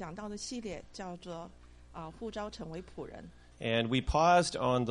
讲到的系列叫做呼召成为仆人。 And we paused on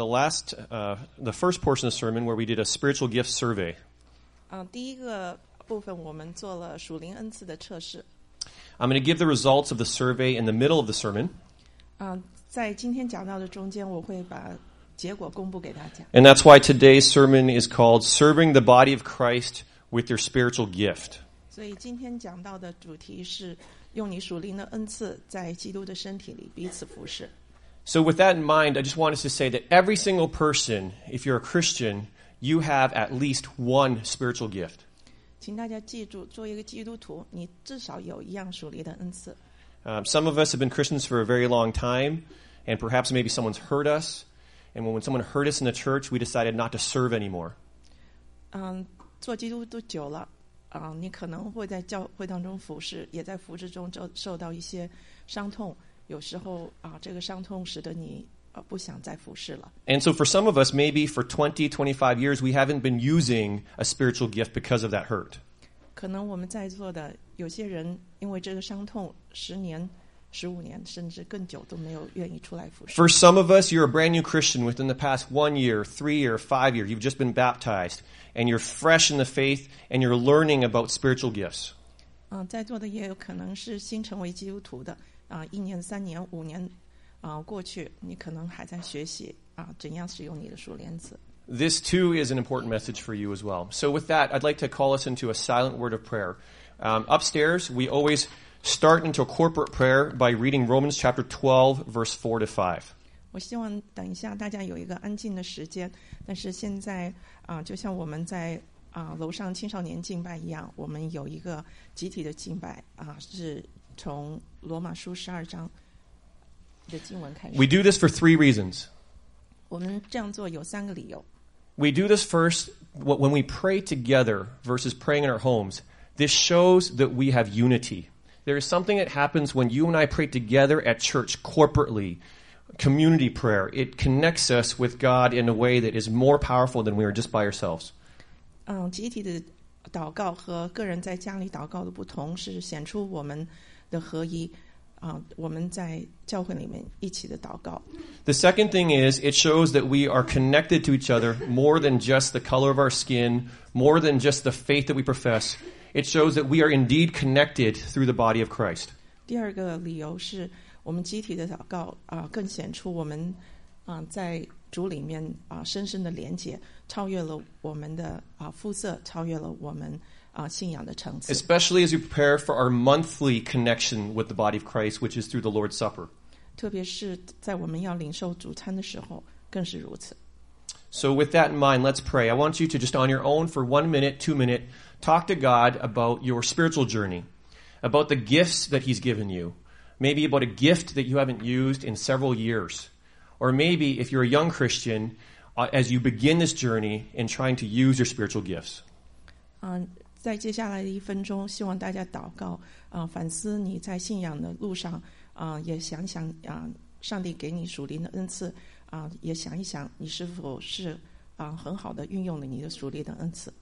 the first portion of the sermon where we did a spiritual gift survey. 第一个部分我们做了属灵恩赐的测试。 I'm going to give the results of the survey in the middle of the sermon. 在今天讲到的中间，我会把结果公布给大家。 And that's why today's sermon is called Serving the Body of Christ with Your Spiritual Gift. 所以今天讲到的主题是用你属灵的恩赐在基督的身体里彼此服侍。 So with that in mind, I just want us to say that every single person, if you're a Christian, you have at least one spiritual gift. 请大家记住，做一个基督徒，你至少有一样属灵的恩赐。 Some of us have been Christians for a very long time, and perhaps maybe someone's hurt us. And when someone hurt us in the church, we decided not to serve anymore. 做基督徒久了，你可能会在教会当中服侍，也在服侍中受到一些伤痛。有时候这个伤痛使得你不想再服侍了。 And so for some of us, maybe for 20, 25 years, we haven't been using a spiritual gift because of that hurt. 可能我们在座的有些人因为这个伤痛10年、15年甚至更久都没有愿意出来服侍。 For some of us, you're a brand new Christian within the past 1 year, 3 year, 5 years. You've just been baptized, and you're fresh in the faith, and you're learning about spiritual gifts. 在座的也有可能是新成为基督徒的1年、3年、5年过去，你可能还在学习怎样使用你的属灵恩赐。 This too is an important message for you as well. So with that, I'd like to call us into a silent word of prayer. Upstairs, we always start into a corporate prayer by reading Romans chapter 12, verse 4 to 5. 我希望等一下大家有一个安静的时间，但是现在就像我们在楼上青少年敬拜一样，我们有一个集体的敬拜是从罗马书12章的经文开始。 We do this for 3 reasons. 我们这样做有3个理由。 We do this first when we pray together versus praying in our homes. This shows that we have unity. There is something that happens when you and I pray together at church corporately, community prayer. It connects us with God in a way that is more powerful than we are just by ourselves. 集体的祷告和个人在家里祷告的不同，是显出我们的合一。我们在教会里面一起的祷告。 The second thing is it shows that we are connected to each other more than just the color of our skin, more than just the faith that we profess. It shows that we are indeed connected through the body of Christ. 第二个理由是我们集体的祷告更显出我们在主里面深深的连结，超越了我们的肤色，超越了我们信仰的层次。 Especially as we prepare for our monthly connection with the body of Christ, which is through the Lord's Supper. 特别是在我们要领受主餐的时候，更是如此。 So with that in mind, let's pray. I want you to just on your own for 1 minute, 2 minutes, talk to God about your spiritual journey, about the gifts that He's given you, maybe about a gift that you haven't used in several years, or maybe if you're a young Christian, as you begin this journey in trying to use your spiritual gifts. 在接下来的1分钟，希望大家祷告反思你在信仰的路上也想想上帝给你属灵的恩赐也想一想你是否是很好的运用了你的属灵的恩赐。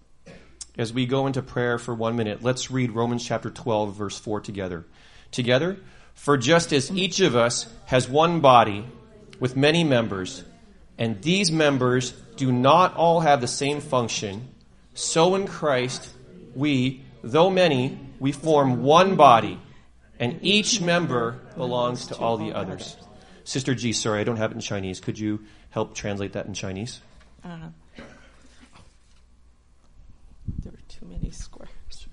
As we go into prayer for 1 minute, let's read Romans chapter 12, verse 4 together. Together, for just as each of us has one body with many members, and these members do not all have the same function, so in Christ we, though many, we form one body, and each member belongs to all the others. Sister G, sorry, I don't have it in Chinese. Could you help translate that in Chinese? There are too many squares.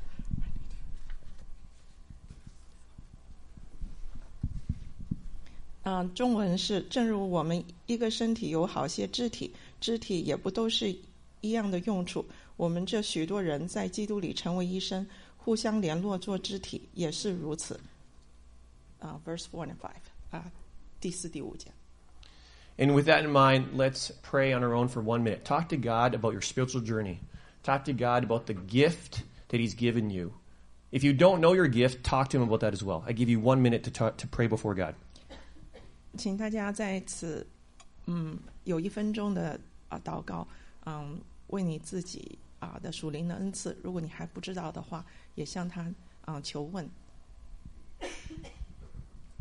中文是正如我们一个身体有好些肢体，肢体也不都是一样的用处。我们这许多人在基督里成为一身，互相联络做肢体，也是如此。Verse 4 and 5，第4、第5节。 And with that in mind, let's pray on our own for 1 minute. Talk to God about your spiritual journey. Talk to God about the gift that He's given you. If you don't know your gift, talk to Him about that as well. I give you 1 minute to pray before God. 请大家在此有1分钟的祷告，为你自己的属灵的恩赐，如果你还不知道的话，也向他求问。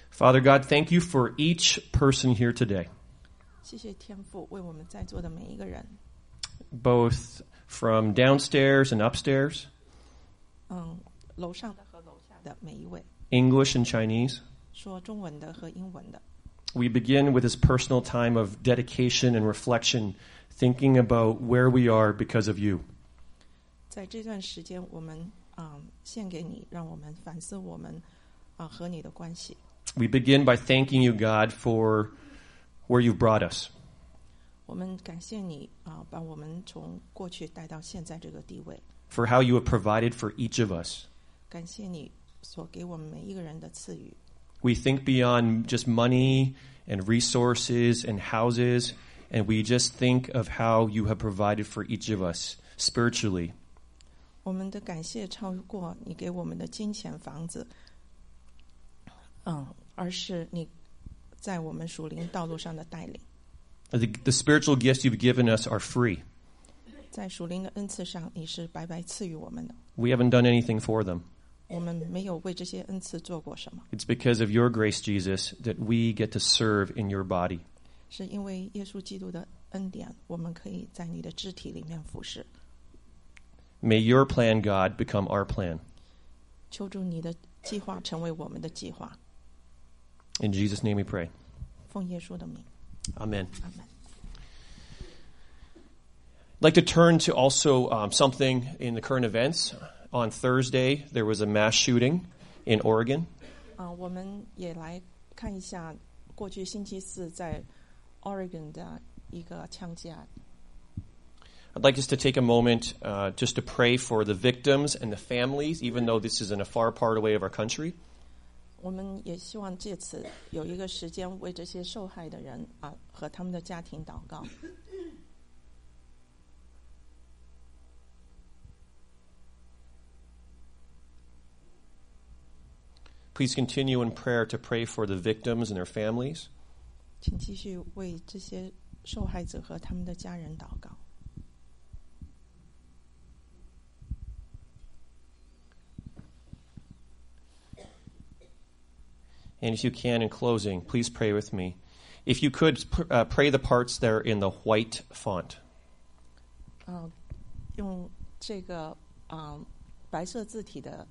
Father God, thank you for each person here today, 谢谢天父为我们在座的每一个人， both from downstairs and upstairs, 楼上的和楼下的每一位， English and Chinese. 说中文的和英文的。 We begin with this personal time of dedication and reflection, thinking about where we are because of you. 在这段时间，我们献给你，让我们反思我们和你的关系。 We begin by thanking you, God, for where you've brought us. 我们感谢你把我们从过去带到现在这个地位， For how you have provided for each of us. 感谢你所给我们每一个人的赐予。 We think beyond just money and resources and houses, and we just think of how you have provided for each of us spiritually. 我们的感谢超过你给我们的金钱、房子，而是你在我们属灵道路上的带领。 The spiritual gifts you've given us are free. 在属灵的恩赐上，你是白白赐予我们的， We haven't done anything for them. 我们没有为这些恩赐做过什么， It's because of your grace, Jesus, that we get to serve in your body. 是因为耶稣基督的恩典，我们可以在你的肢体里面服侍。 May your plan, God, become our plan. 求主你的计划成为我们的计划， In Jesus' name we pray. 奉耶稣的名， Amen. 阿门。 I'd like to turn to also something in the current events. On Thursday, there was a mass shooting in Oregon. 我们也来看一下过去星期四在 Oregon 的一个枪击案。 I'd like us to take a moment just to pray for the victims and the families, even though this is in a far part away of our country. 我们也希望借此有一个时间为这些受害的人和他们的家庭祷告。 Please continue in prayer to pray for the victims and their families. 请继续为这些受害者和他们的家人祷告。 And if you can, in closing, please pray with me. If you could, pray the parts that are in the white font. 用这个白色字体的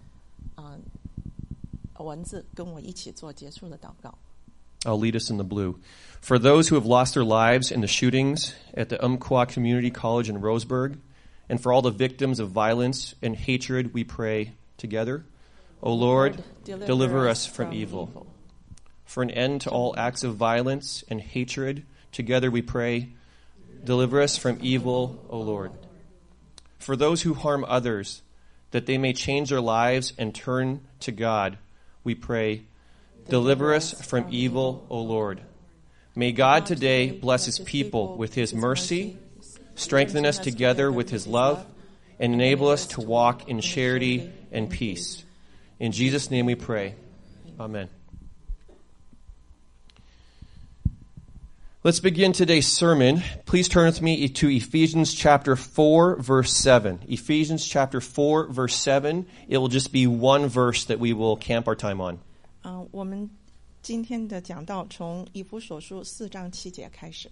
文字跟我一起做结束的祷告。 I'll lead us in the blue. For those who have lost their lives in the shootings at the Umpqua Community College in Roseburg, and for all the victims of violence and hatred, we pray together. O Lord, deliver us from evil. For an end to all acts of violence and hatred, together we pray, deliver us from evil, O Lord. For those who harm others, that they may change their lives and turn to God, we pray, deliver us from evil, O Lord. May God today bless his people with his mercy, strengthen us together with his love, and enable us to walk in charity and peace. In Jesus' name we pray. Amen. Let's begin today's sermon. Please turn with me to Ephesians chapter 4, verse 7. Ephesians chapter 4, verse 7. It will just be one verse that we will camp our time on. 我们今天的讲道从以弗所书4章7节开始。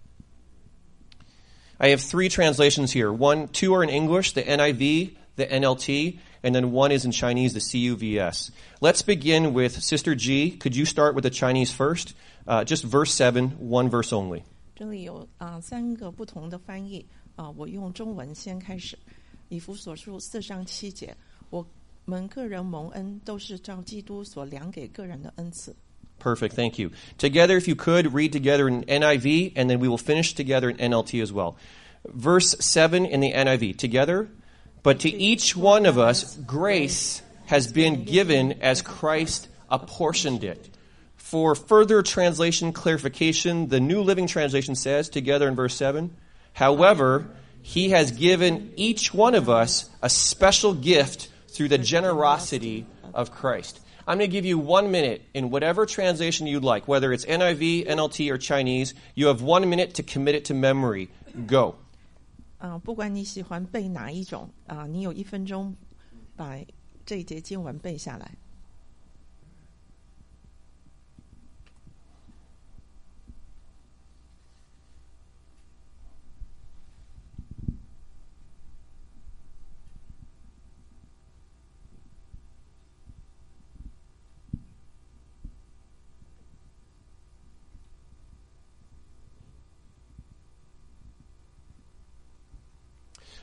I have three translations here. Two are in English, the NIV, the NLT, and then one is in Chinese, the CUVS. Let's begin with Sister G. Could you start with the Chinese first? Just verse 7, one verse only. 这里有3个不同的翻译我用中文先开始。以弗所书4章7节，我们个人蒙恩都是照基督所量给个人的恩赐。 Perfect, thank you. Together, if you could, read together in NIV, and then we will finish together in NLT as well. Verse 7 in the NIV, together. But to each one of us, grace has been given as Christ apportioned it. For further translation clarification, the New Living Translation says, together in verse 7, however, he has given each one of us a special gift through the generosity of Christ. I'm going to give you 1 minute in whatever translation you'd like, whether it's NIV, NLT, or Chinese. You have 1 minute to commit it to memory. Go. 不管你喜欢背哪一种你有1分钟把这一节经文背下来。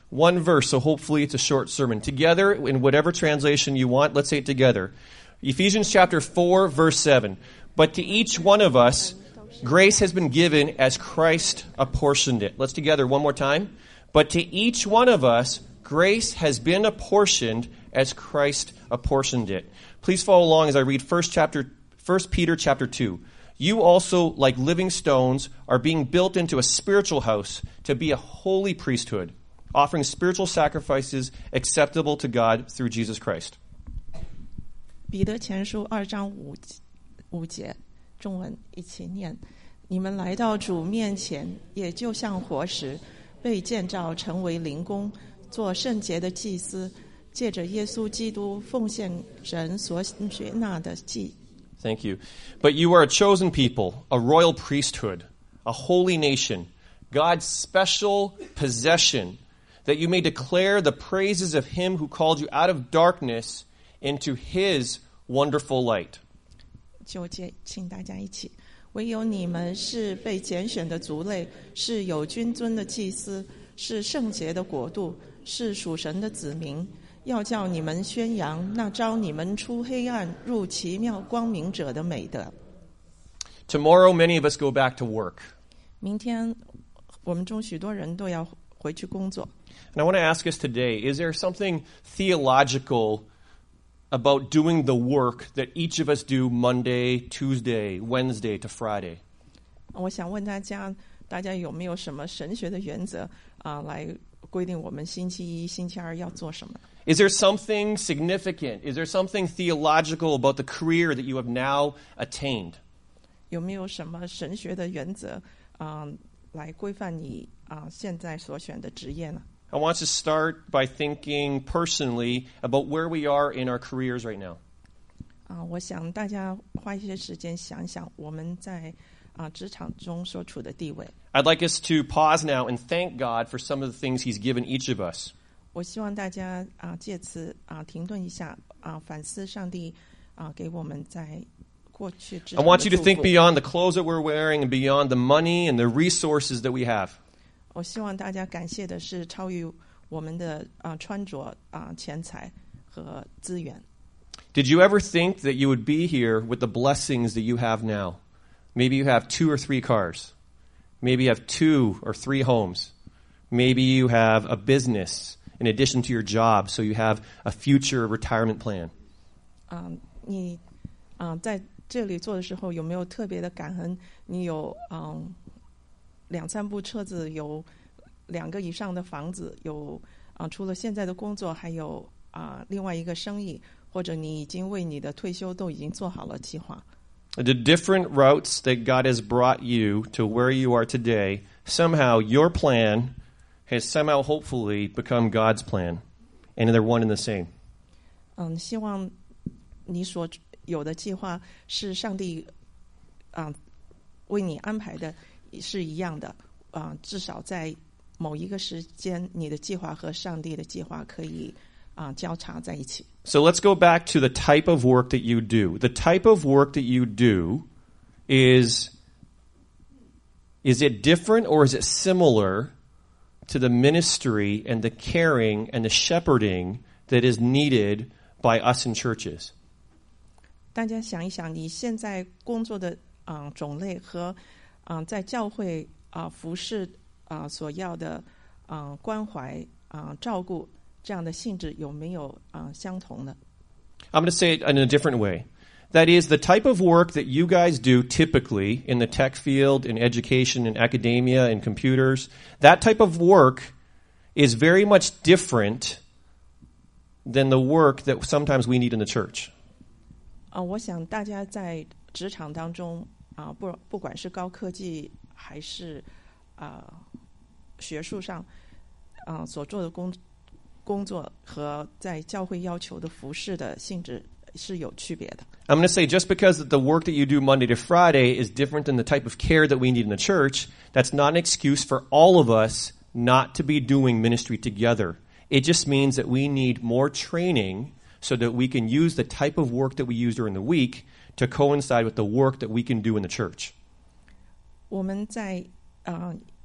one verse, so hopefully it's a short sermon. Together, in whatever translation you want, let's say it together. Ephesians chapter 4, verse 7. But to each one of us, grace has been given as Christ apportioned it. Let's together one more time. But to each one of us, grace has been apportioned as Christ apportioned it. Please follow along as I read 1 Peter chapter 2. You also, like living stones, are being built into a spiritual house to be a holy priesthood, offering spiritual sacrifices acceptable to God through Jesus Christ. 彼得前书2章5节，中文一起念：你们来到主面前，也就像活石，被建造成为灵宫，做圣洁的祭司，借着耶稣基督奉献神所悦纳的祭。 Thank you. But you are a chosen people, a royal priesthood, a holy nation, God's special possession, that you may declare the praises of him who called you out of darkness into his wonderful light. 9节，请大家一起。唯有你们是被拣选的族类，是有君尊的祭司，是圣洁的国度，是属神的子民，要叫你们宣扬那召你们出黑暗入奇妙光明者的美德。 Tomorrow, many of us go back to work. 明天我们中许多人都要回去工作。 And I want to ask us today, is there something theological about doing the work that each of us do Monday, Tuesday, Wednesday to Friday? 我想问大家有没有什么神学的原则来规定我们星期一、星期二要做什么？ Is there something significant? Is there something theological about the career that you have now attained? 有没有什么神学的原则来规范你现在所选的职业呢？ I want to start by thinking personally about where we are in our careers right now. 我想大家花一些时间想想我们在职场中所处的地位。 I'd like us to pause now and thank God for some of the things he's given each of us. 我希望大家借此停顿一下反思上帝给我们在过去职 I 场的 want you to 祝福 think beyond the clothes that we're wearing and beyond the money and the resources that we have. 我希望大家感谢的是超于我们的穿着钱财和资源。 Did you ever think that you would be here with the blessings that you have now? Maybe you have 2 or 3 cars. Maybe you have 2 or 3 homes. Maybe you have a business in addition to your job, so you have a future retirement plan. 你在这里做的时候有没有特别的感恩？你有2-3部车子，有2个以上的房子，有除了现在的工作，还有另外一个生意，或者你已经为你的退休都已经做好了计划。 The different routes that God has brought you to where you are today, somehow your plan has somehow hopefully become God's plan, and they're one and the same. 希望你所有的计划是上帝为你安排的是一样的至少在某一个时间，你的计划和上帝的计划可以交叉在一起。 So let's go back to the type of work that you do. The type of work that you do is it different or is it similar to the ministry and the caring and the shepherding that is needed by us in churches? 大家想一想，你现在工作的种类和在教会服侍所要的关怀照顾这样的性质有没有相同的？ I'm going to say it in a different way. That is, the type of work that you guys do typically in the tech field, in education, in academia, in computers, that type of work is very much different than the work that sometimes we need in the church. 我想大家在职场当中不管是高科技还是学术上所做的工作和在教会要求的服侍的性质是有区别的。 I'm going to say just because the work that you do Monday to Friday is different than the type of care that we need in the church, that's not an excuse for all of us not to be doing ministry together. It just means that we need more training so that we can use the type of work that we use during the week to coincide with the work that we can do in the church. 我们在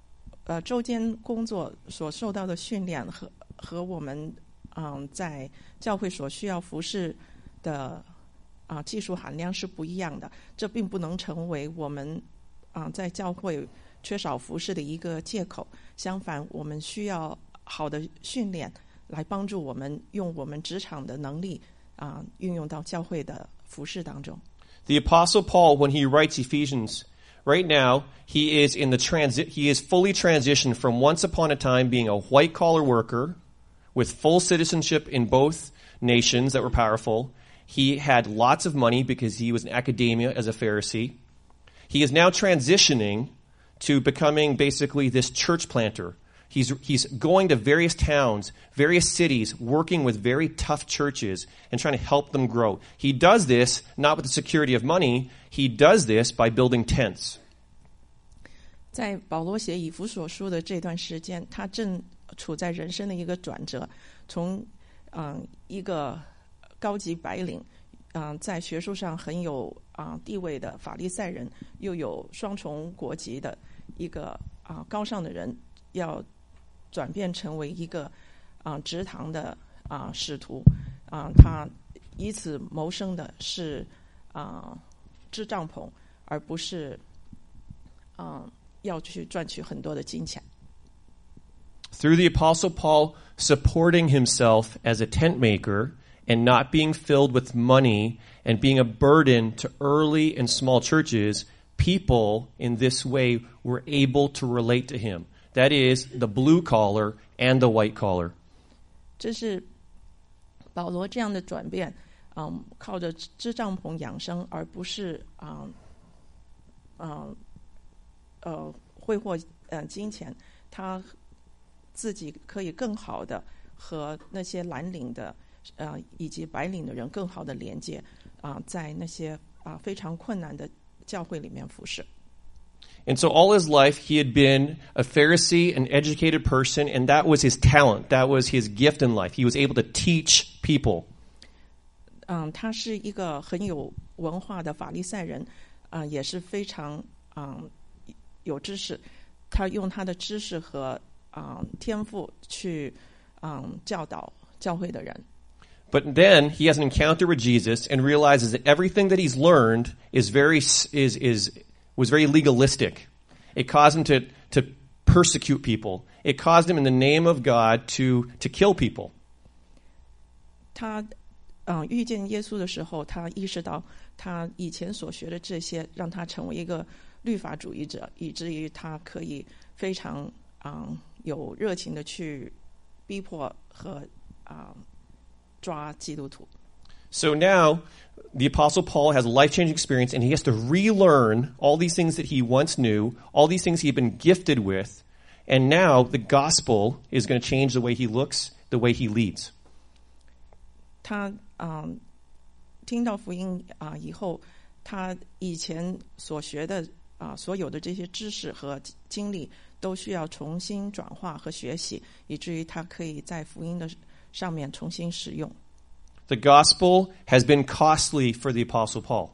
周间工作所受到的训练和我们在教会所需要服侍的技术含量是不一样的。这并不能成为我们在教会缺少服侍的一个借口。相反，我们需要好的训练来帮助我们用我们职场的能力运用到教会的服侍当中。 The Apostle Paul, when he writes Ephesians, right now he is fully transitioned from once upon a time being a white-collar worker with full citizenship in both nations that were powerful. He had lots of money because he was in academia as a Pharisee. He is now transitioning to becoming basically this church planter. He's going to various towns, various cities, working with very tough churches and trying to help them grow. He does this not with the security of money. He does this by building tents. 在保罗写以弗所书的这段时间，他正处在人生的一个转折，从一个高级白领，在学术上很有地位的法利赛人，又有双重国籍的一个高尚的人，要转变成为一个职堂的使徒。他以此谋生的是支帐篷，而不是要去赚取很多的金钱。 Through the Apostle Paul supporting himself as a tent maker and not being filled with money and being a burden to early and small churches, people in this way were able to relate to him. That is, the blue collar and the white collar. 这是保罗这样的转变，靠着支帐篷养生，而不是挥霍金钱。他自己可以更好的和那些蓝领的以及白领的人更好的连接在那些非常困难的教会里面服侍。 And so all his life he had been a Pharisee, an educated person, and that was his talent. That was his gift in life. He was able to teach people. 他是一个很有文化的法利赛人，也是非常有知识。他用他的知识和天赋去教导教会的人。 But then he has an encounter with Jesus and realizes that everything that he's learned was very legalistic. It caused him to persecute people. It caused him in the name of God to kill people. 他遇见耶稣的时候，他意识到他以前所学的这些让他成为一个律法主义者，以至于他可以非常有热情的去逼迫和抓基督徒。 So now, the Apostle Paul has a life-changing experience, and he has to relearn all these things that he once knew, all these things he had been gifted with, and now the gospel is going to change the way he looks, the way he leads. 他听到福音以后，他以前所学的所有的这些知识和经历，都需要重新转化和学习，以至于他可以在福音的上面重新使用。 The gospel has been costly for the Apostle Paul.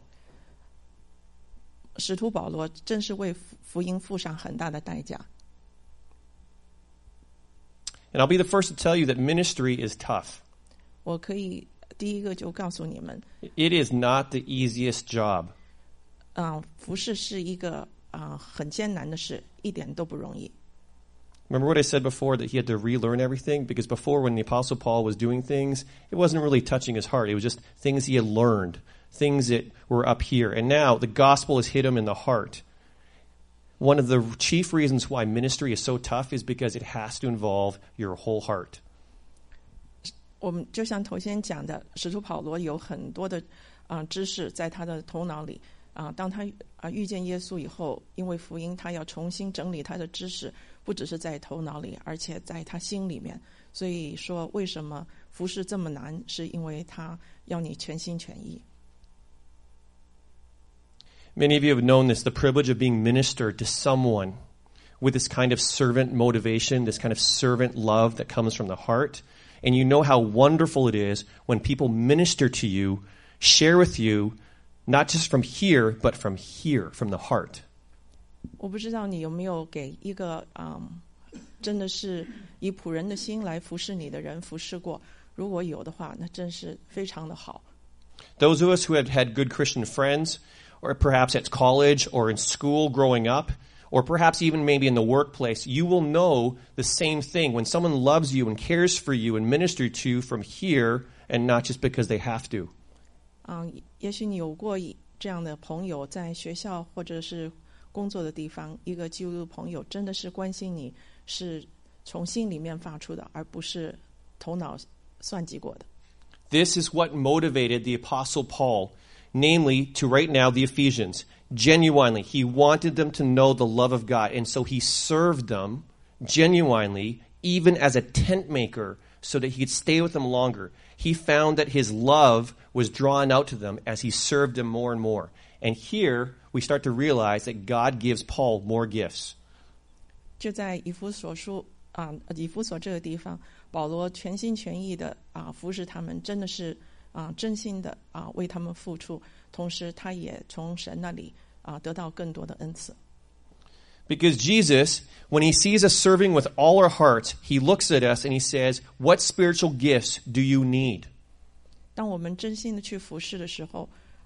使徒保罗真是为福音付上很大的代价。 And I'll be the first to tell you that ministry is tough. 我可以第一个就告诉你们 It is not the easiest job. 服事是一个很艰难的事，一点都不容易。 Remember what I said before, that he had to relearn everything? Because before, when the Apostle Paul was doing things, it wasn't really touching his heart. It was just things he had learned, things that were up here. And now the gospel has hit him in the heart. One of the chief reasons why ministry is so tough is because it has to involve your whole heart. 我们就像头先讲的，使徒保罗有很多的知识在他的头脑里。当他遇见耶稣以后，因为福音，他要重新整理他的知识，不只是在头脑里，而且在他心里面。所以说，为什么服事这么难，是因为他要你全心全意。 Many of you have known this, the privilege of being ministered to someone with this kind of servant motivation, this kind of servant love that comes from the heart. And you know how wonderful it is when people minister to you, share with you, not just from here, but from here, from the heart. 我不知道你有没有给一个真的是以仆人的心来服侍你的人服侍过，如果有的话，那真是非常的好。 Those of us who have had good Christian friends, or perhaps at college or in school growing up, or perhaps even maybe in the workplace, you will know the same thing. When someone loves you and cares for you and ministers to you from here and not just because they have to. 也许你有过这样的朋友，在学校或者是工作的地方，一个基督徒朋友真的是关心你，是从心里面发出的，而不是头脑算计过的。 This is what motivated the Apostle Paul, namely to write now the Ephesians. Genuinely, he wanted them to know the love of God, and so he served them genuinely, even as a tent maker, so that he could stay with them longer. He found that his love was drawn out to them as he served them more and more. And here we start to realize that God gives Paul more gifts. 就在以弗所这个地方，保罗全心全意的服侍他们，真的是真心的为他们付出，同时他也从神那里得到更多的恩赐。 Because Jesus, when he sees us serving with all our hearts, he looks at us and he says, "What spiritual gifts do you need?" 当我们真心的去服侍的时候，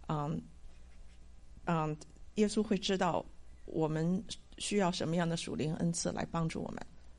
耶稣会知道我们需要什么样的属灵恩赐来帮助我们。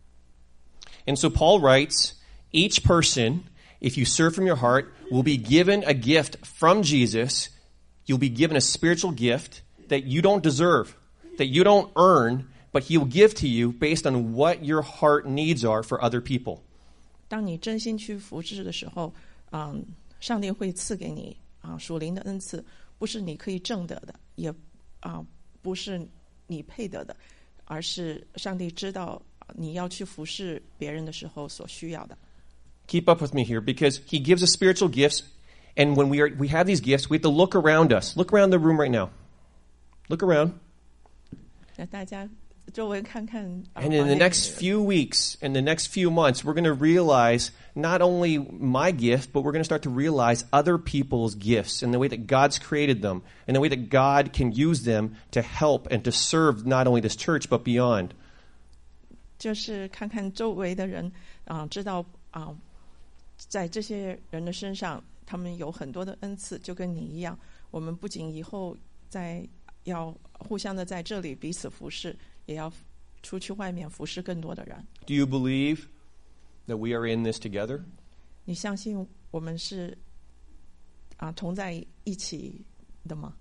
And so Paul writes, each person, if you serve from your heart, will be given a gift from Jesus. You'll be given a spiritual gift that you don't deserve, that you don't earn, but he will give to you based on what your heart needs are for other people. 当你真心去服侍的时候，上帝会赐给你属灵的恩赐，不是你可以挣得的，也不是你配得的，而是上帝知道你要去服侍别人的时候所需要的。 Keep up with me here, because he gives us spiritual gifts, and when we have these gifts, we have to look around us. Look around the room right now. Look around. 大家周围看看。 And in the next few weeks, in the next few months, we're going to realize not only my gift, but we're going to start to realize other people's gifts and the way that God's created them and the way that God can use them to help and to serve not only this church, but beyond. 就是看看周围的人，知道在这些人的身上，他们有很多的恩赐，就跟你一样。我们不仅以后要互相的在这里彼此服侍，也要出去外面服侍更多的人。 Do you believe that we are in this together? 你相信我们是同在一起的吗？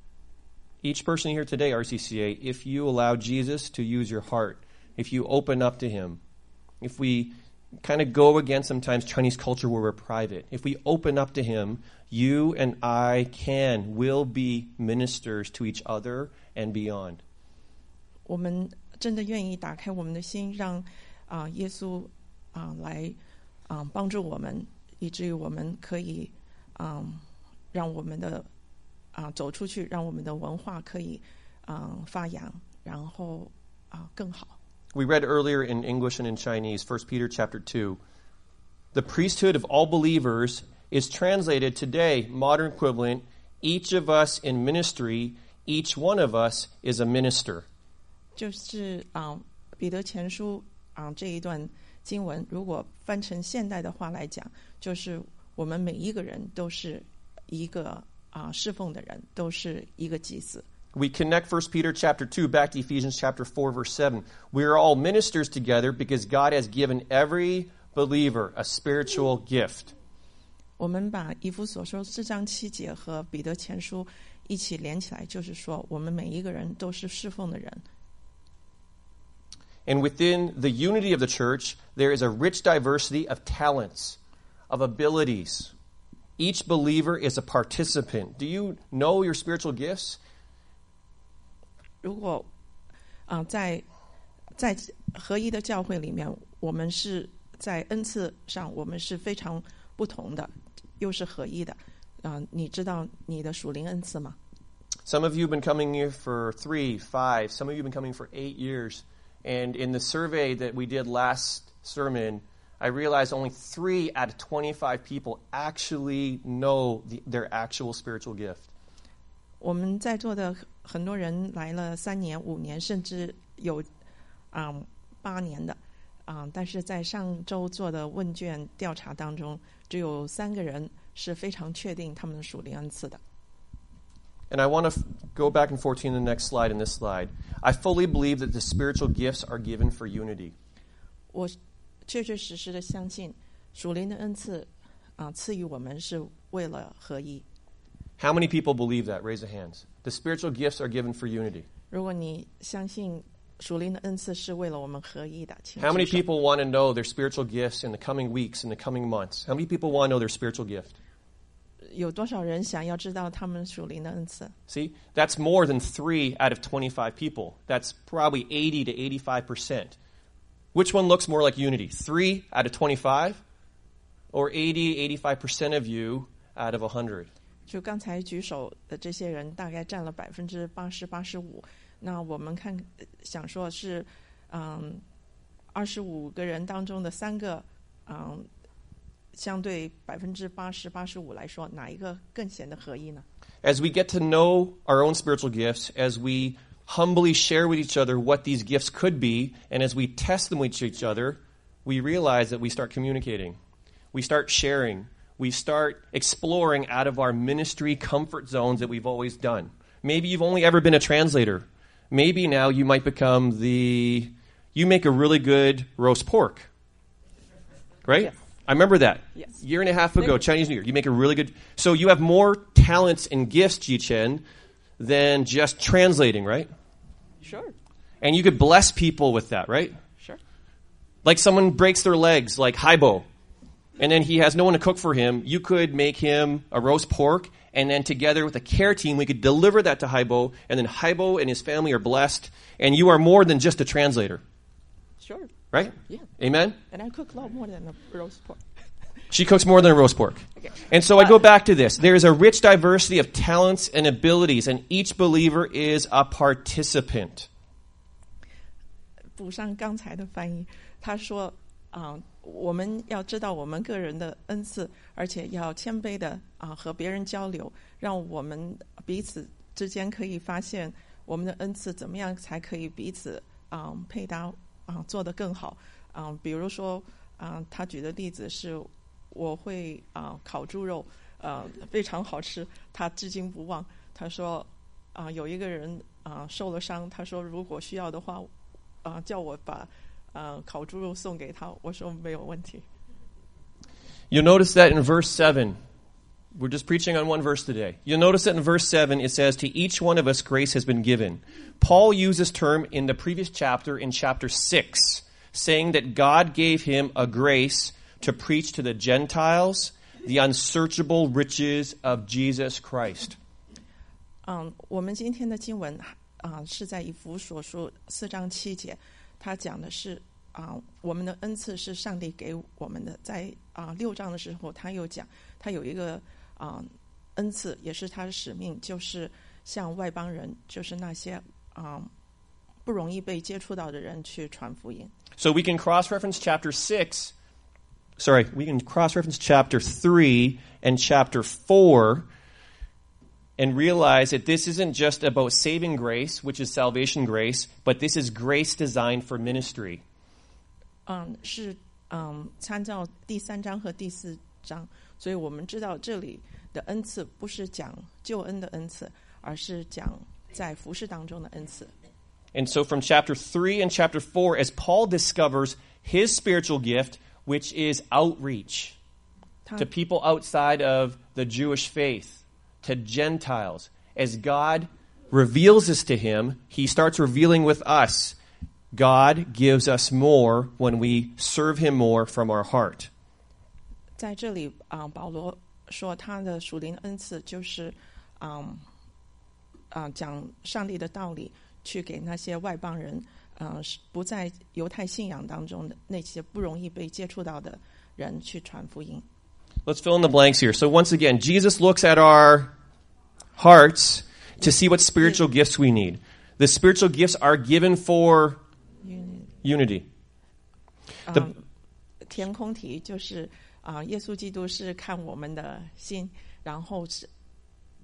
Each person here today, RCCA, if you allow Jesus to use your heart, if you open up to him, if we kind of go against sometimes Chinese culture where we're private, if we open up to him, you and I will be ministers to each other and beyond. 我们真的愿意打开我们的心，让耶稣来帮助我们，以至于我们可以让我们的走出去，让我们的文化可以发扬，然后更好。 We read earlier in English and in Chinese, 1 Peter chapter 2. The priesthood of all believers is translated today, modern equivalent, each of us in ministry, each one of us is a minister. 就是彼得前书这一段经文，如果翻成现代的话来讲，就是我们每一个人都是一个侍奉的人，都是一个祭司。 We connect 1 Peter chapter 2 back to Ephesians chapter 4 verse 7. We are all ministers together because God has given every believer a spiritual gift. 我们把以弗所书4章7节和彼得前书一起连起来，就是说我们每一个人都是侍奉的人。 And within the unity of the church, there is a rich diversity of talents, of abilities. Each believer is a participant. Do you know your spiritual gifts? 如果在合一的教会里面，我们是在恩赐上，我们是非常不同的，又是合一的。你知道你的属灵恩赐吗？ Some of you have been coming here for 3, 5. Some of you have been coming for 8 years. And in the survey that we did last sermon, I realized only 3 out of 25 people actually know their actual spiritual gift. 我们在座的很多人来了3年、5年，甚至有8年的。 但是在上周做的问卷调查当中，只有3个人是非常确定他们的属灵恩赐的。 And I want to go back and forth to the next slide and this slide. I fully believe that the spiritual gifts are given for unity. 我确确实实的相信，属灵的恩赐赐予我们是为了合一。 How many people believe that? Raise your hands. The spiritual gifts are given for unity. 如果你相信属灵的恩赐是为了我们合一的，请 How many 举手。 people want to know their spiritual gifts in the coming weeks, in the coming months? How many people want to know their spiritual gift? 有多少人想要知道他们属灵的恩赐？ See, that's more than 3 out of 25 people. That's probably 80 to 85%. Which one looks more like unity? 3 out of 25? Or 80, 85% of you out of 100? 就刚才举手的这些人，大概占了80%、85%。那我们想说是，25个人当中的3个，相对80%、85%来说，哪一个更显得合一呢？ As we get to know our own spiritual gifts, as we humbly share with each other what these gifts could be, and as we test them with each other, we realize that we start communicating. We start sharing. We start exploring out of our ministry comfort zones that we've always done. Maybe you've only ever been a translator. Maybe now you might become you make a really good roast pork. Right? Yes. I remember that. Yes. Year and a half ago, Chinese New Year. You make a really good... So you have more talents and gifts, Ji-Chen, than just translating, right? Sure, And you could bless people with that, right? sure. Like someone breaks their legs, like Haibo, and then he has no one to cook for him. You could make him a roast pork, and then together with a care team, we could deliver that to Haibo, and then Haibo and his family are blessed, and you are more than just a translator, Sure. right? Yeah. Amen? And I cook a lot more than a roast pork. She cooks more than a roast pork. Okay. And so I go back to this. There is a rich diversity of talents and abilities, and each believer is a participant. 补上刚才的翻译，他说我们要知道我们个人的恩赐，而且要谦卑的和别人交流，让我们彼此之间可以发现我们的恩赐怎么样才可以彼此配搭做得更好。比如说他举的例子是我会烤猪肉非常好吃，他至今不忘。他说有一个人受了伤，他说如果需要的话叫我把烤猪肉送给他，我说没有问题。 You'll notice that in verse 7. We're just preaching on one verse today. You'll notice that in verse 7 it says, to each one of us grace has been given. Paul used this term in the previous chapter, in chapter 6, saying that God gave him a grace to preach to the Gentiles the unsearchable riches of Jesus Christ. 我们今天的经文是在以弗所书4章7节，他讲的是我们的恩赐是上帝给我们的。在6章的时候，他又讲他有一个恩赐，也是他的使命，就是向外邦人，就是那些不容易被接触到的人去传福音。 So we can cross-reference chapter 6. Sorry, we can cross-reference chapter 3 and chapter 4 and realize that this isn't just about saving grace, which is salvation grace, but this is grace designed for ministry. 是参照第3章和第4章，所以我们知道这里的恩赐不是讲救恩的恩赐，而是讲在服事当中的恩赐。 And so from chapter 3 and chapter 4, as Paul discovers his spiritual gift, which is outreach to people outside of the Jewish faith, to Gentiles, as God reveals this to him, he starts revealing with us. God gives us more when we serve him more from our heart. 在这里保罗说他的属灵恩赐就是讲上帝的道理，去给那些外邦人不在犹太信仰当中的那些不容易被接触到的人去传福音。 Let's fill in the blanks here. So once again, Jesus looks at our hearts to see what spiritual gifts we need. The spiritual gifts are given for unity. 填空题就是耶稣基督是看我们的心，然后是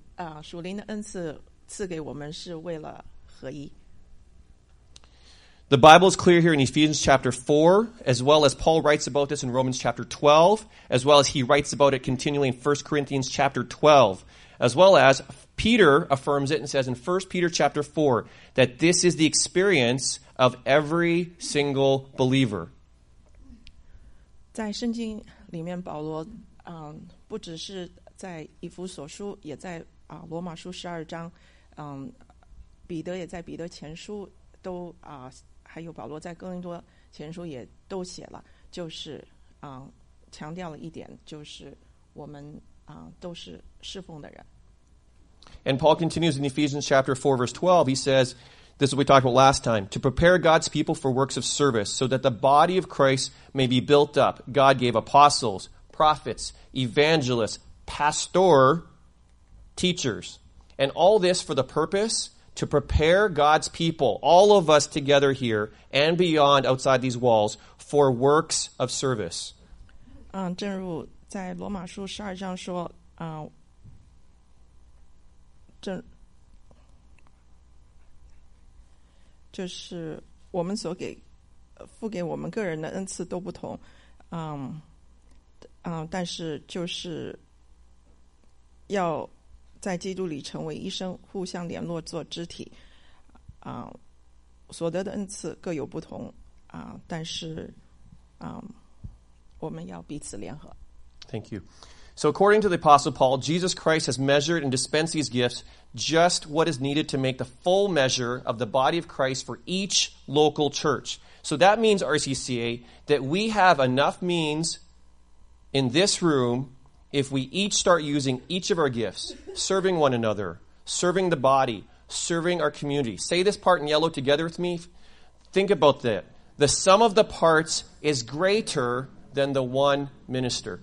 属灵的恩赐赐给我们是为了合一。 The Bible is clear here in Ephesians chapter 4, as well as Paul writes about this in Romans chapter 12, as well as he writes about it continually in 1 Corinthians chapter 12, as well as Peter affirms it and says in 1 Peter chapter 4 that this is the experience of every single believer. 在圣经里面，保罗不只是在以弗所书，也在罗马书12章，彼得也在彼得前书都还有保罗在哥林多前书也都写了，就是强调了一点，就是我们都是侍奉的人。 And Paul continues in Ephesians chapter 4, verse 12. He says, this is what we talked about last time, to prepare God's people for works of service, so that the body of Christ may be built up. God gave apostles, prophets, evangelists, pastor, teachers, and all this for the purpose to prepare God's people, all of us together here and beyond outside these walls, for works of service. 正如在罗马书12章说，就是我们所付给我们个人的恩赐都不同，但是就是要在基督里成为一生，互相联络做肢体。所得的恩赐各有不同，但是我们要彼此联合。 Thank you. So according to the Apostle Paul, Jesus Christ has measured and dispensed these gifts just what is needed to make the full measure of the body of Christ for each local church. So that means, RCCA, that we have enough means in this room if we each start using each of our gifts, serving one another, serving the body, serving our community. Say this part in yellow together with me. Think about that. The sum of the parts is greater than the one minister.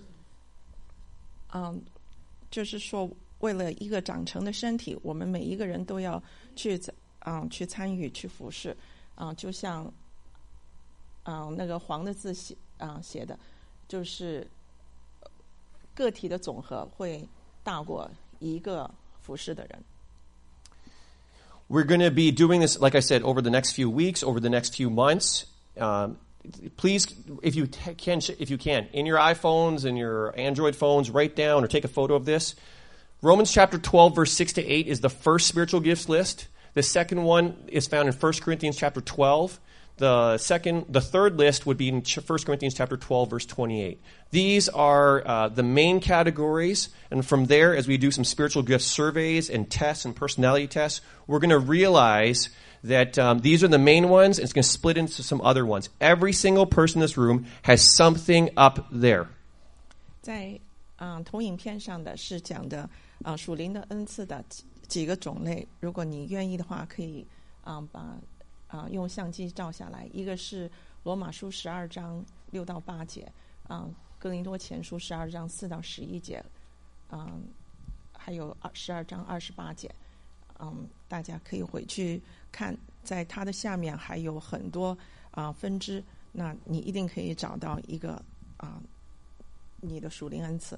就是说，为了一个长成的身体，我们每一个人都要去参与、去服侍。就像那个黄的字写的，就是个体的总和会大过一个服侍的人。 We're going to be doing this, like I said, over the next few weeks, over the next few months. Please, if you can, in your iPhones and your Android phones, write down or take a photo of this. Romans chapter 12, verse 6 to 8 is the first spiritual gifts list. The second one is found in 1 Corinthians chapter 12. The third list would be in 1 Corinthians chapter 12, verse 28. These are the main categories, and from there, as we do some spiritual gift surveys and tests and personality tests, we're going to realize that these are the main ones, and it's going to split into some other ones. Every single person in this room has something up there. 在投影片上的是讲的属灵的恩赐的几个种类，如果你愿意的话，可以用相机照下来。一个是罗马书12章6到8节，哥林多前书12章4到11节，还有12章28节。大家可以回去看，在它的下面还有很多分支，那你一定可以找到一个你的属灵恩赐。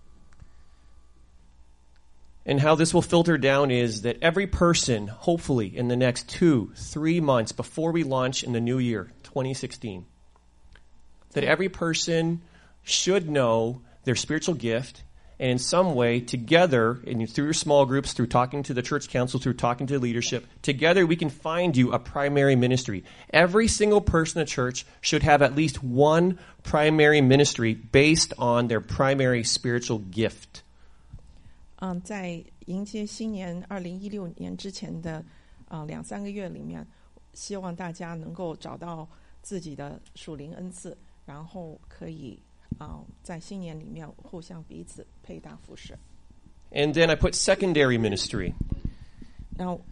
And how this will filter down is that every person, hopefully in the next 2-3 months before we launch in the new year, 2016, that every person should know their spiritual gift, and in some way, together, and through your small groups, through talking to the church council, through talking to leadership, together we can find you a primary ministry. Every single person in the church should have at least one primary ministry based on their primary spiritual gift. 在迎接新年2016年之前的2-3个月里面，希望大家能够找到自己的属灵恩赐，然后可以在新年里面互相彼此配搭服侍。 And then I put secondary ministry. 然后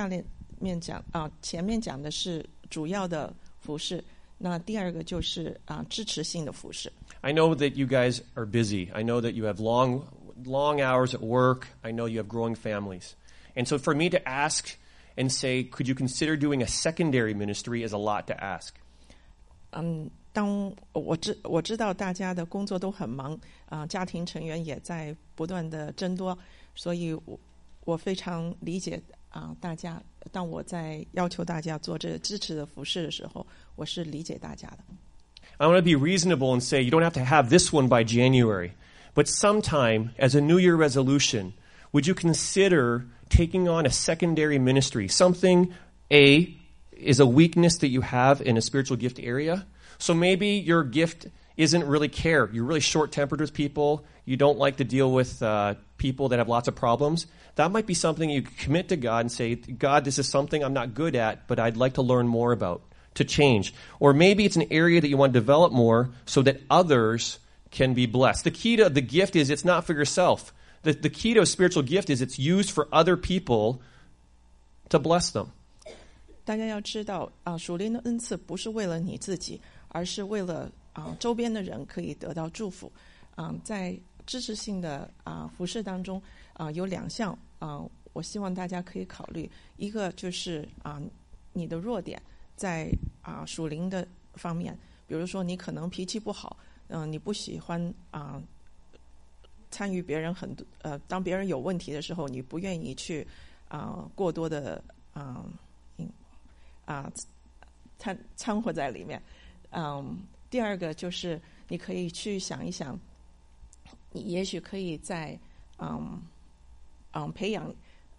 前面讲的是主要的服侍，那第二个就是支持性的服侍。 I know that you guys are busy. I know that you have long hours at work. I know you have growing families. And so for me to ask and say, could you consider doing a secondary ministry is a lot to ask. 当我知道大家的工作都很忙，家庭成员也在不断的增多，所以我非常理解大家，当我在要求大家做这支持的服事的时候，我是理解大家的。 I want to be reasonable and say you don't have to have this one by January, but sometime as a New Year resolution, would you consider taking on a secondary ministry, something is a weakness that you have in a spiritual gift area? So maybe your gift isn't really care. You're really short-tempered with people. You don't like to deal with people that have lots of problems. That might be something you commit to God and say, God, this is something I'm not good at, but I'd like to learn more about, to change. Or maybe it's an area that you want to develop more so that others can be blessed. The key to the gift is it's not for yourself. The key to a spiritual gift is it's used for other people to bless them. 大家要知道属灵的恩赐不是为了你自己，而是为了周边的人可以得到祝福。在支持性的服事当中有2项我希望大家可以考虑。一个就是你的弱点在属灵的方面，比如说你可能脾气不好，你不喜欢参与别人很多当别人有问题的时候，你不愿意去过多的掺和在里面。第二个就是你可以去想一想，你也许可以在培养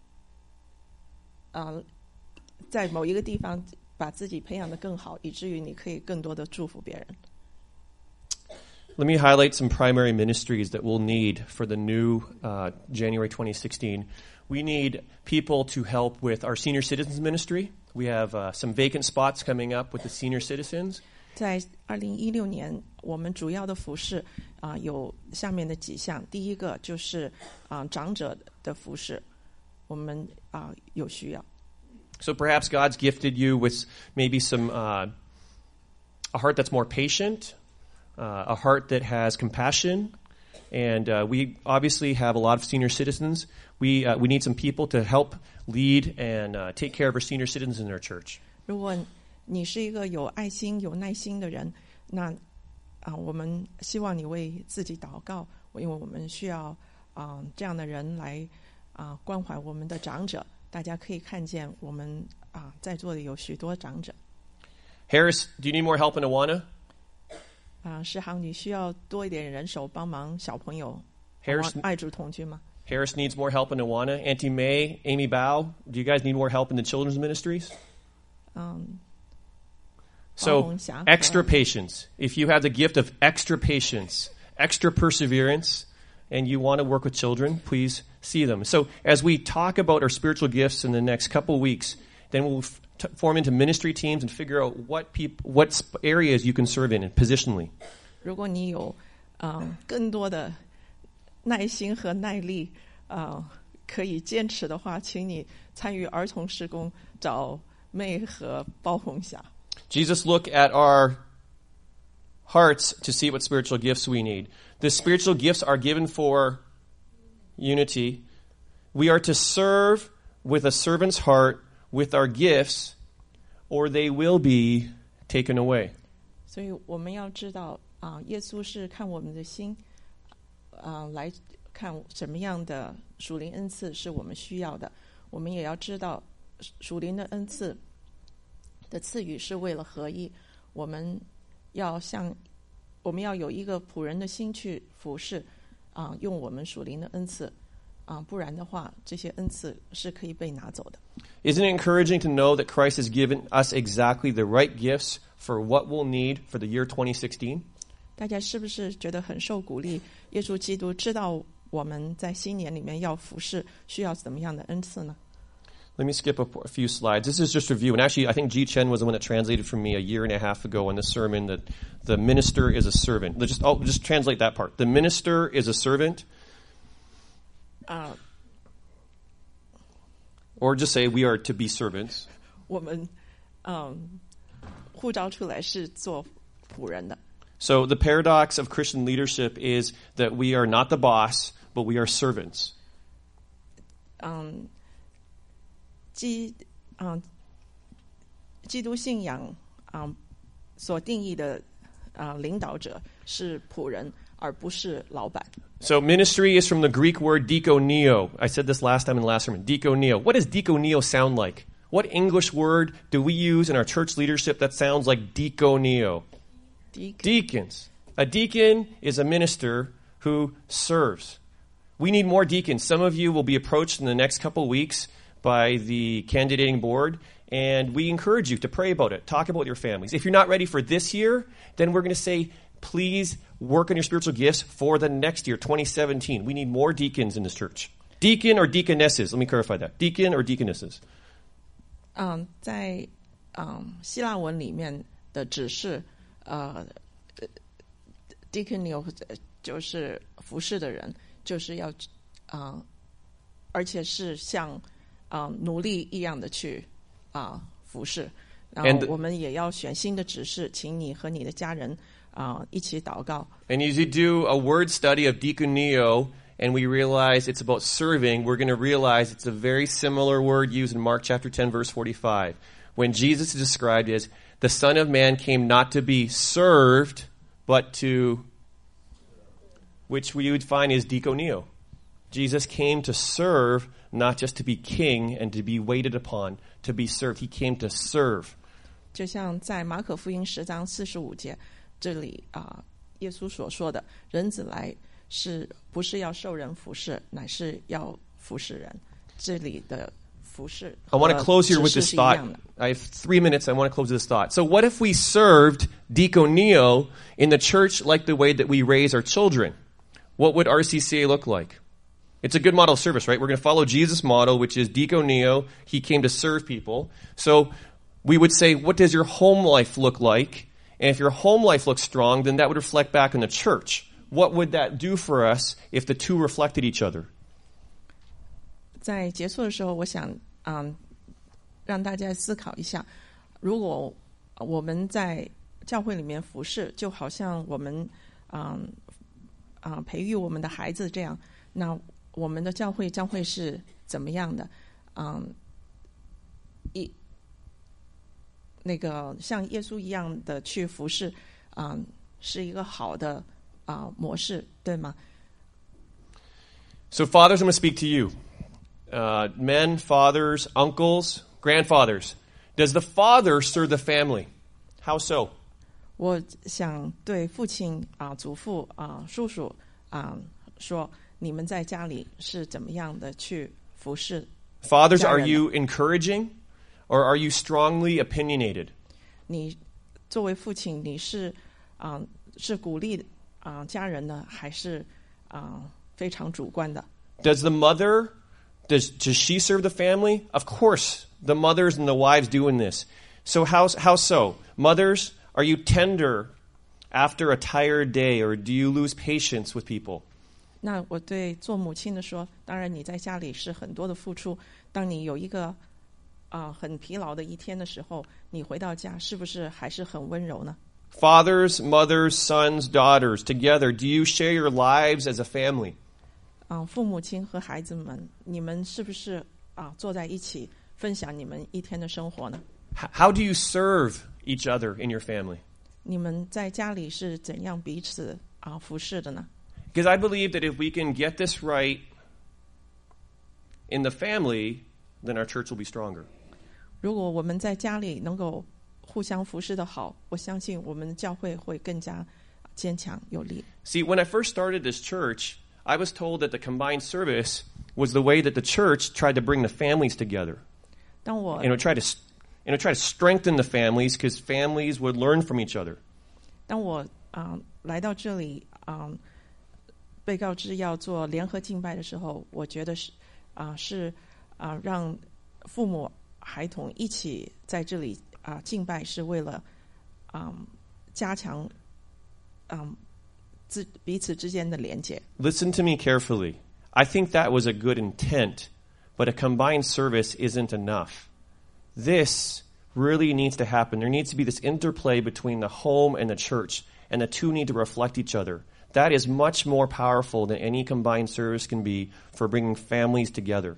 在某一个地方把自己培养得更好，以至于你可以更多的祝福别人。 Let me highlight some primary ministries that we'll need for the new January 2016. We need people to help with our senior citizens ministry. We have some vacant spots coming up with the senior citizens. 在2016年，我们主要的服事有下面的几项。第一个就是长者的服事，我们有需要。 So perhaps God's gifted you with maybe some a heart that's more patient, a heart that has compassion, and we obviously have a lot of senior citizens. We need some people to help lead and take care of our senior citizens in our church. 如果你是一个有爱心、有耐心的人，那我们希望你为自己祷告，因为我们需要这样的人来关怀我们的长者。大家可以看见我们在座的有许多长者。 Harris, do you need more help in Awana? 世航，你需要多一点人手帮忙小朋友爱主同居吗？ Harris needs more help in Awana. Auntie May, Amy Bao, do you guys need more help in the children's ministries? So, extra patience. If you have the gift of extra patience, extra perseverance, and you want to work with children, please see them. So, as we talk about our spiritual gifts in the next couple of weeks, then we'll form into ministry teams and figure out what areas you can serve in positionally. 如果你有更多的耐心和耐力可以坚持的话，请你参与儿童事工，找妹和包红霞。 Jesus looked at our hearts to see what spiritual gifts we need. The spiritual gifts are given for unity. We are to serve with a servant's heart with our gifts, or they will be taken away. 所以我们要知道耶稣是看我们的心来看什么样的属灵恩赐是我们需要的。我们也要知道属灵的恩赐的赐予是为了合一。我们要有一个仆人的心去服侍用我们属灵的恩赐不然的话这些恩赐是可以被拿走的。 Isn't it encouraging to know that Christ has given us exactly the right gifts for what we'll need for the year 2016? 大家是不是觉得很受鼓励？耶稣基督知道我们在新年里面要服侍需要怎么样的恩赐呢？ Let me skip a few slides. This is just review. And actually, I think Ji Chen was the one that translated for me a year and a half ago in the sermon that the minister is a servant. Just translate that part. The minister is a servant. Or just say we are to be servants. 我们呼召出来是做仆人的。 So the paradox of Christian leadership is that we are not the boss, but we are servants. 基督信仰所定义的领导者是仆人， 而不是老板。 So ministry is from the Greek word diakonio. I said this last time in the last sermon. Diakonio. What does diakonio sound like? What English word do we use in our church leadership that sounds like diakonio? Deacons. A deacon is a minister who serves. We need more deacons. Some of you will be approached in the next couple weeks by the candidating board, and we encourage you to pray about it. Talk about your families. If you're not ready for this year, then we're going to say, please work on your spiritual gifts for the next year, 2017. We need more deacons in this church. Deacon or deaconesses? Let me clarify that. Deacon or deaconesses? 在希腊文里面的指示，diakonio 就是服侍的人，就是要而且是像奴隶一样的去服侍。然后我们也要选新的指示，请你和你的家人一起祷告。 And as you do a word study of diakonio, and we realize it's about serving, we're going to realize it's a very similar word used in Mark chapter 10, verse 45, when Jesus is described as the Son of Man came not to be served, but to, which we would find is diakonio. Jesus came to serve, not just to be king and to be waited upon, to be served. He came to serve. 就像在马可福音10章45节这里耶稣所说的，人子来是不是要受人服侍，乃是要服侍人。这里的服侍 I want to close here with this thought. I have 3 minutes. I want to close with this thought. So what if we served diakonio in the church like the way that we raise our children? What would RCCA look like? It's a good model of service, right? We're going to follow Jesus' model, which is diakonio. He came to serve people. So we would say, what does your home life look like? And if your home life looks strong, then that would reflect back in the church. What would that do for us if the two reflected each other? 在结束的时候，我想让大家思考一下，如果我们在教会里面服侍，就好像我们培育我们的孩子这样，那我们的教会将会是怎么样的？那个像耶稣一样的去服侍，是一个好的模式，对吗？ So fathers, I'm going to speak to you. Men, fathers, uncles, grandfathers. Does the father serve the family? How so? 我想对父亲祖父叔叔说，你们在家里是怎么样的去服侍？ Fathers, are you encouraging, or are you strongly opinionated? 你作为父亲，你是是鼓励家人呢，还是非常主观的？ Does the mother, does she serve the family? Of course, the mothers and the wives doing this. So how so? Mothers, are you tender after a tired day, or do you lose patience with people? 那我对做母亲的说，当然你在家里是很多的付出，当你有一个很疲劳的一天的时候，你回到家是不是还是很温柔呢？ Fathers, mothers, sons, daughters, together, do you share your lives as a family? 父母亲和孩子们，你们是不是坐在一起分享你们一天的生活呢？ How do you serve each other in your family? 你们在家里是怎样彼此服侍的呢？ Because I believe that if we can get this right in the family, then our church will be stronger. 如果我们在家里能够互相服侍的好，我相信我们的教会会更加坚强有力。 See, when I first started this church, I was told that the combined service was the way that the church tried to bring the families together. 当我 And try to strengthen the families because families would learn from each other. 当我来到这里被告知要做联合敬拜的时候，我觉得是让父母孩童一起在这里敬拜，是为了加强彼此之间的连结。 Listen to me carefully. I think that was a good intent, but a combined service isn't enough. This really needs to happen. There needs to be this interplay between the home and the church, and the two need to reflect each other. That is much more powerful than any combined service can be for bringing families together.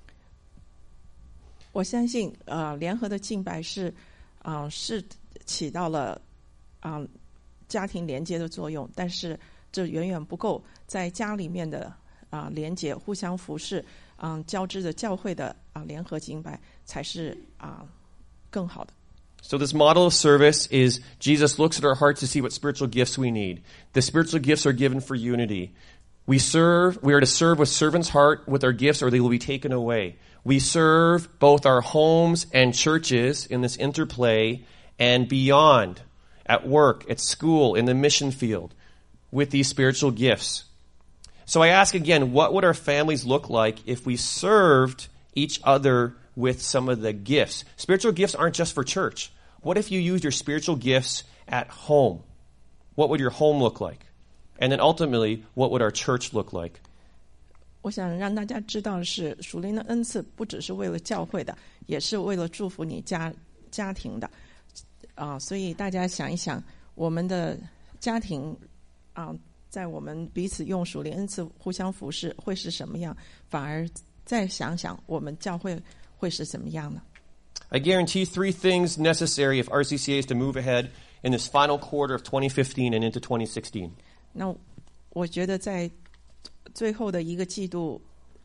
我相信联合的敬拜是起到了家庭连接的作用，但是这远远不够，在家里面的连结、互相服侍，交织的教会的联合敬拜才是更好的。 So this model of service is Jesus looks at our hearts to see what spiritual gifts we need. The spiritual gifts are given for unity. We are to serve with servant's heart with our gifts, or they will be taken away. We serve both our homes and churches in this interplay and beyond, at work, at school, in the mission field, with these spiritual gifts. So I ask again, what would our families look like if we served each other with some of the gifts? Spiritual gifts aren't just for church. What if you used your spiritual gifts at home? What would your home look like? And then ultimately, what would our church look like? 我想让大家知道的是，属灵的恩赐不只是为了教会的，也是为了祝福你家庭的。所以大家想一想，我们的家庭在我们彼此用属灵恩赐互相服侍会是什么样？反而再想想，我们教会会是怎么样呢？ I guarantee 3 things necessary if RCCA is to move ahead in this final quarter of 2015 and into 2016. 那我觉得在最后的一个季度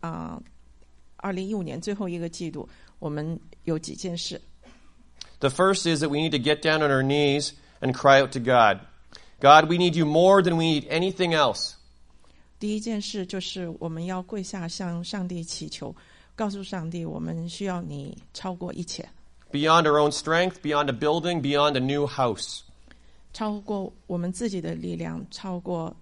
2015年最后一个季度，我们有几件事。 The first is that we need to get down on our knees and cry out to God. God, we need you more than we need anything else. 第一件事就是我们要跪下向上帝祈求，告诉上帝我们需要你超过一切。 Beyond our own strength, beyond a building, beyond a new house. 超过我们自己的力量，超过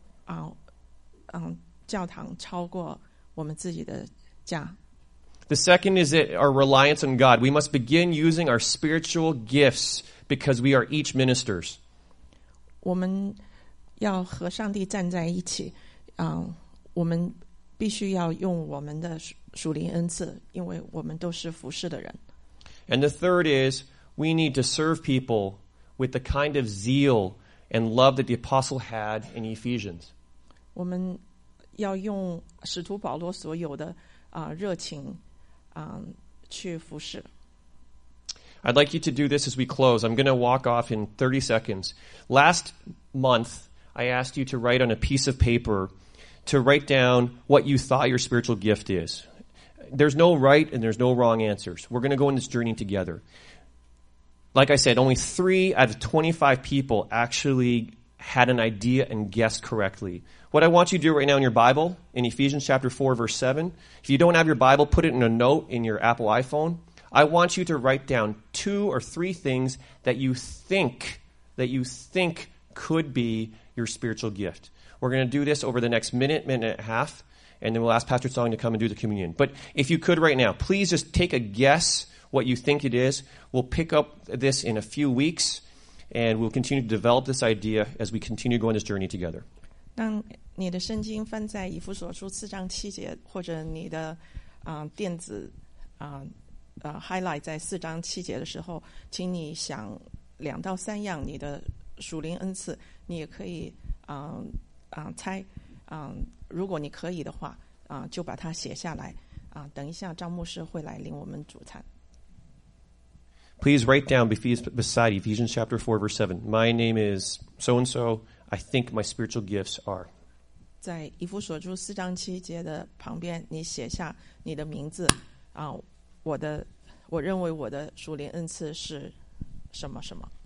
教堂，超过我们自己的家。 The second is that our reliance on God. We must begin using our spiritual gifts because we are each ministers. 我们要和上帝站在一起，我们必须要用我们的属灵恩赐，因为我们都是服侍的人。 And the third is we need to serve people with the kind of zeal and love that the apostle had in Ephesians. 我们要用使徒保罗所有的热情去服侍。 I'd like you to do this as we close. I'm going to walk off in 30 seconds. Last month, I asked you to write on a piece of paper to write down what you thought your spiritual gift is. There's no right and there's no wrong answers. We're going to go on this journey together. Like I said, only 3 out of 25 people actually had an idea and guessed correctly. What I want you to do right now in your Bible, in Ephesians chapter 4, verse 7, if you don't have your Bible, put it in a note in your Apple iPhone. I want you to write down 2 or 3 things that you think could be your spiritual gift. We're going to do this over the next minute and a half, and then we'll ask Pastor Song to come and do the communion. But if you could right now, please just take a guess what you think it is. We'll pick up this in a few weeks, and we'll continue to develop this idea as we continue to go on this journey together. 当你的圣经翻在以弗所书4章7节，或者你的电子highlight 在4章7节的时候，请你想2到3样你的属灵恩赐，你也可以猜，如果你可以的话，就把它写下来，等一下张牧师会来领我们主餐。 Please write down beside Ephesians chapter 4, verse 7. My name is so-and-so. I think my spiritual gifts are. 在以弗所书4章7节的旁边，你写下你的名字，我认为我的属灵恩赐是什么什么。